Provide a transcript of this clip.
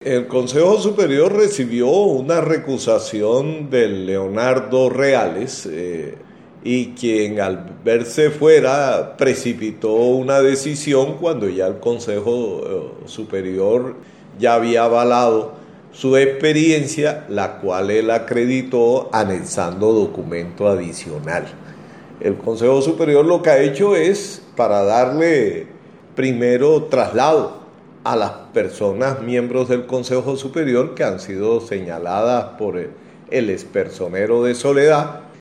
El Consejo Superior recibió una recusación del Leonardo Reales, y quien al verse fuera precipitó una decisión cuando ya el Consejo Superior ya había avalado su experiencia, la cual él acreditó anexando documento adicional. El Consejo Superior lo que ha hecho es para darle primero traslado a las personas miembros del Consejo Superior que han sido señaladas por el expersonero de Soledad,